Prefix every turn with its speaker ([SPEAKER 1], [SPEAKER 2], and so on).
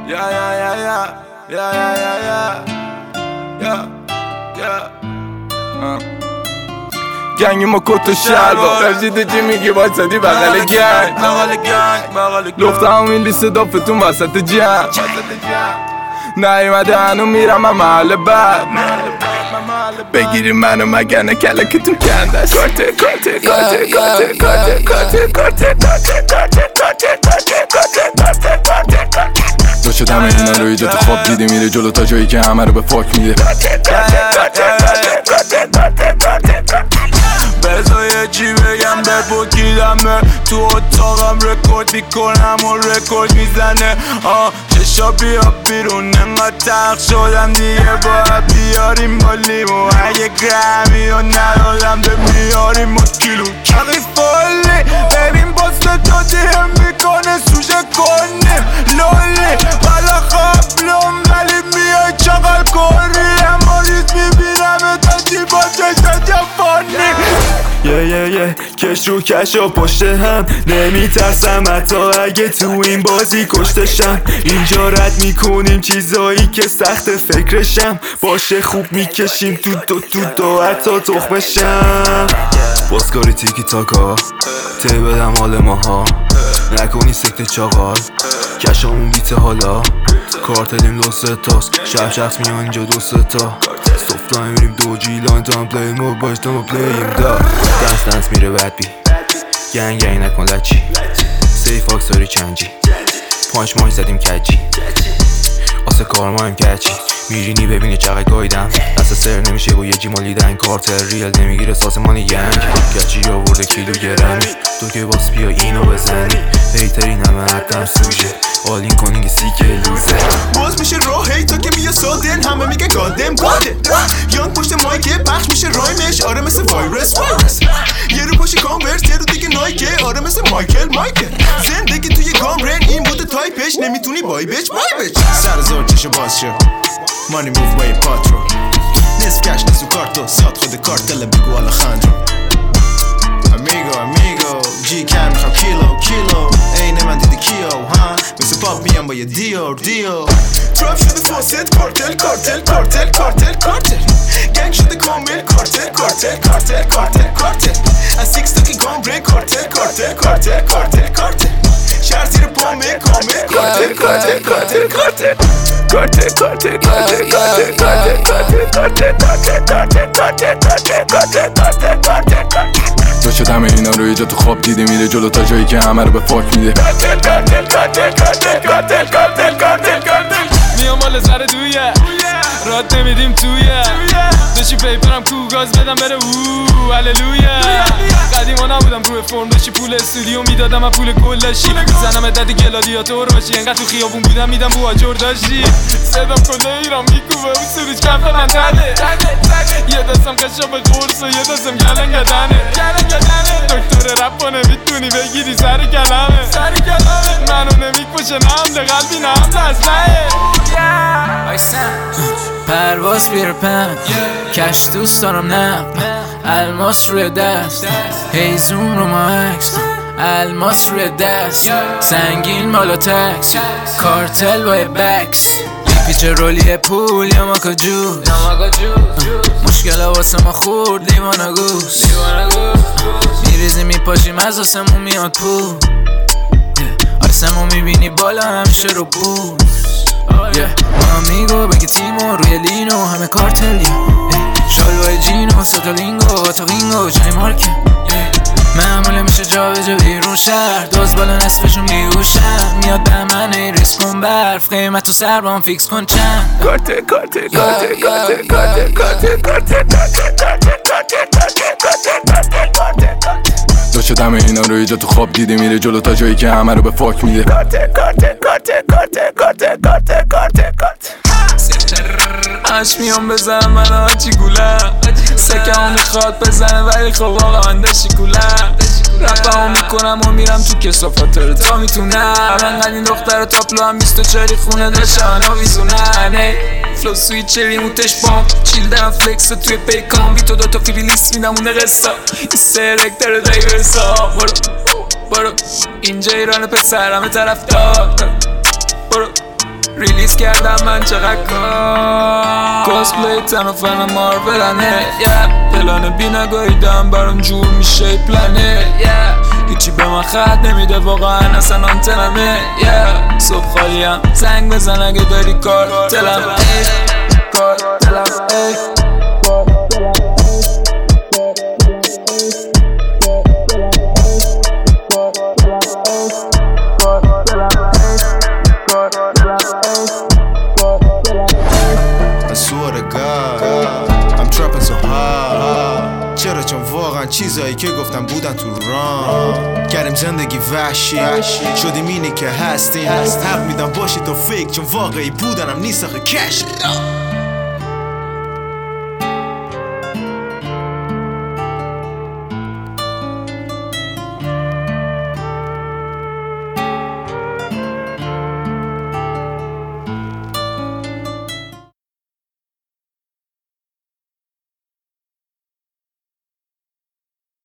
[SPEAKER 1] گنگ ما کت و شلوار رشید چی میگی واسدی بغل گنگ لخته همین لیست دافتون وسط جمع نیومده هنو میرم من محل بعد بگیری منو مگرنه کلکتون کنده است دو شدم اینا رو ایجا تو خواب دیده میره جلو تا جایی که همه رو به فاک میده بذار چی بگم در بکیدمه تو اتاقم رکورد میکنم و رکورد میزنه چشا بیا بیرون انقدر تخت شدم دیگه باید بیاریم با لیمو اگه گرمی و ندادم به میاریم با کیلو کقی فالی ببین باست دادی هم میکنه سوشه کنیم لالی بلا خبلم ولی میای چقل کاری اما ریز میبینم دادی با چشت جفانی کش رو کش و پشت هم نمیترسم حتی اگه تو این بازی کشتشم اینجا رد میکنیم چیزایی که سخت فکرشم باشه خوب میکشیم تو حتی تخمشم بازکاری تیکی تاکا ته بدم حال ماها نکنی سکت چاقال کشامون بیته حالا کارتلیم دو ستاست شب شخص میان اینجا دو ستا صفت میریم دو جیلان تا هم پلیم و باش تا ما پلیم دا دنس میره بد بی گنگ نکن لچی سیف آکس داری چنجی پانچ ماهی زدیم کجی آسه کار ماهیم کچی میرینی ببینی چقدر گایدم دست سر نمیشه و یه جی مالیدن کارتر ریل نمیگیره ساسمانی گنگ کچی آورده کیلو گرمی تو که باس بیا اینو بزنی هیترین همه حدم سوژه آلین کنینگ سیکه لوزه باز میشه راه هی تا که میاد سادن همه میگه گادم گاده یان پشت مایکه پخش میشه رایمش آره مثل وایرس یه رو پاشی کانورس یه رو دیگه نایکه آره مثل مایکل زندگی توی کامرن این بوده تایپش نمیتونی بای بچ سر زور چشو باز شو مانی موف وی پاترو نصف کش نصف کارتو ساد خود کارتل بگو آلخاندرو امیگو جی کم میخوام کیلو عین من دیدی کیو ها مثل پاپ میام با یه دیو تراپ شده فاسد کارتل گنگ شده کامل کارتل از سیکس تاکی گام برین کارتل شهر زیر پامه کامل کارتل دو شدم اینا رو ایجا تو خواب دیده میره جلو تا جایی که همه رو به فاک میده میام مال زره دویه راد نمیدیم تویه داشتی پیپرم کو گاز بدم بره اوه هللویا قدیما نبودم روی فرم داشتی پول استودیو میدادم و پول کلاشی زنم دادی گلادیاتور باشی انقدر تو خیابون بودم میدم بو آجور داشتی صدام کله ایران میکوبه و سروش کف من تنه یه دستم قشا به قرص و یه دستم گلنگ دنه دکتر رپ و نمیتونی بگیری سر کلمه منو نمیکشه نمده قلبی نمده اصله
[SPEAKER 2] پرواز بیر پن کش دوست دارم نه الماس روی دست هیزون رو ماکس الماس روی دست سنگین مالا تکس کارتل با بکس پیچ رولی پول یا ماکا جوز مشکل واسه ما خورد لیوان گوز میریزی میپاشیم از آسمون میاد پول آسمون میبینی بالا همیشه رو بوز آمیگو بگی تیمو روی لینو همه کارتلی شالوهای جینو ساتالینگو تاقینگو جای مارکه معموله میشه جا به جا بیرون شهر دوز بالا نصفشون میگوشن میاد به من ای ریسک کن برف قیمت و سر با هم فیکس کن چند
[SPEAKER 1] دو شدم اینا رو ایجا تو خواب دیده میره جلو تا جایی که همه رو به فاک میده
[SPEAKER 3] اش میام بزنم من آجی گوله سکه هم میخواد بزنه ولی خب واقعا دشی گوله رپه هم میکنم و میرم تو کسافات رو تا میتونم انقدر این دختر تاپلو هم 24 خونه داشتن و ویزونن فلو سویت چری موتش بام چیل دارم فلکس توی پیکام بی تو دوتا فیلی لیست میدم اونه قصه این سرک داره دیورسا برو اینجا ایران پسر همه طرف دار برو ریلیز کردم من چقدر کاسپلی تن و فن مارولنه پلان بی نگاهیدم برام جور میشه پلنه هیچی به من خط نمیده واقعا اصلا آنتنمه صبح خالیم زنگ بزن اگه داری کار دلم
[SPEAKER 4] چرا؟ چون واقعا چیزایی که گفتم بودن تو ران کردیم زندگی وحشی شدیم اینی که هستیم حق میدم باشی تو فکر چون واقعی بودنم نیست آخه کش